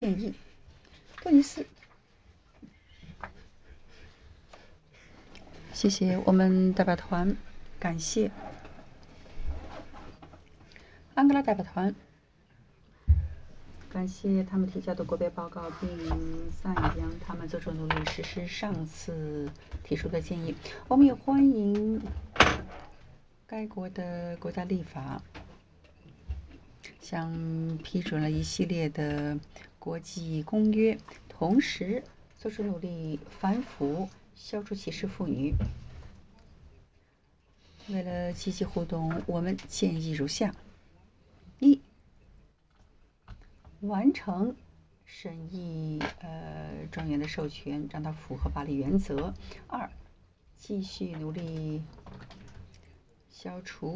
建议。突尼斯，谢谢我们代表团，感谢安哥拉代表团，感谢他们提交的国别报告，并赞扬他们做出努力实施上次提出的建议。我们也欢迎该国的国家立法，像批准了一系列的国际公约，同时做出努力反腐，消除歧视妇女。为了积极互动，我们建议如下：一、完成审议专员的授权，让它符合法律原则；二、继续努力消除